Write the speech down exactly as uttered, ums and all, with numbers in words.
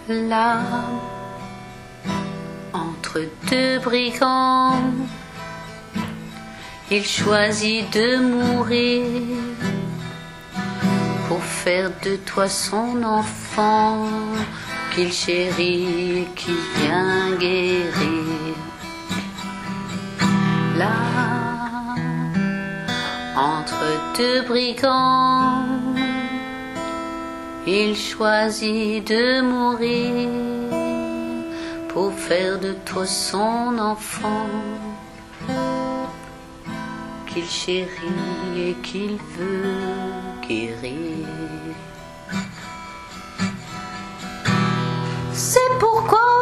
Là, entre deux brigands, il choisit de mourir pour faire de toi son enfant qu'il chérit et qu'il vient guérir. Là, entre deux brigands, il choisit de mourir pour faire de toi son enfant qu'il chérit et qu'il veut guérir. C'est pourquoi